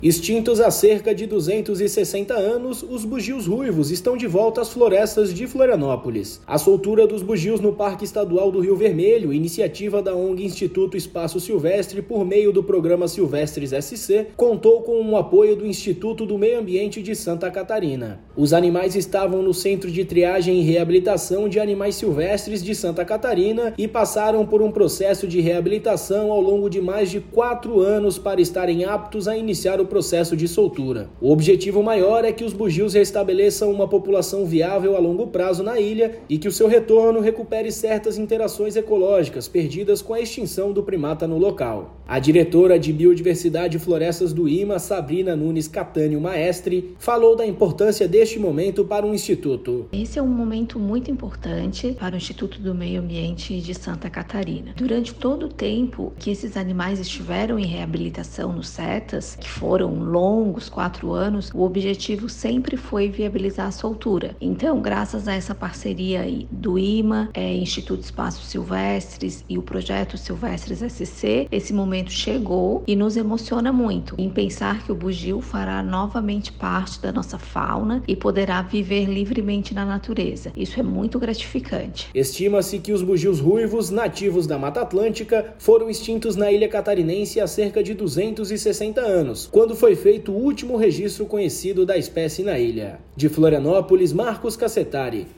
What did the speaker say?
Extintos há cerca de 260 anos, os bugios ruivos estão de volta às florestas de Florianópolis. A soltura dos bugios no Parque Estadual do Rio Vermelho, iniciativa da ONG Instituto Espaço Silvestre por meio do programa Silvestres SC, contou com o apoio do Instituto do Meio Ambiente de Santa Catarina. Os animais estavam no Centro de Triagem e Reabilitação de Animais Silvestres de Santa Catarina e passaram por um processo de reabilitação ao longo de mais de 4 anos para estarem aptos a iniciar o processo de soltura. O objetivo maior é que os bugios restabeleçam uma população viável a longo prazo na ilha e que o seu retorno recupere certas interações ecológicas perdidas com a extinção do primata no local. A diretora de Biodiversidade e Florestas do IMA, Sabrina Nunes Catânio Maestre, falou da importância deste momento para o Instituto. Esse é um momento muito importante para o Instituto do Meio Ambiente de Santa Catarina. Durante todo o tempo que esses animais estiveram em reabilitação no CETAS, que foram longos 4 anos, o objetivo sempre foi viabilizar a soltura. Então, graças a essa parceria aí do IMA, Instituto Espaços Silvestres e o projeto Silvestres SC, esse momento chegou e nos emociona muito em pensar que o bugio fará novamente parte da nossa fauna e poderá viver livremente na natureza. Isso é muito gratificante. Estima-se que os bugios ruivos, nativos da Mata Atlântica, foram extintos na ilha catarinense há cerca de 260 anos, quando foi feito o último registro conhecido da espécie na ilha. De Florianópolis, Marcos Cassetari.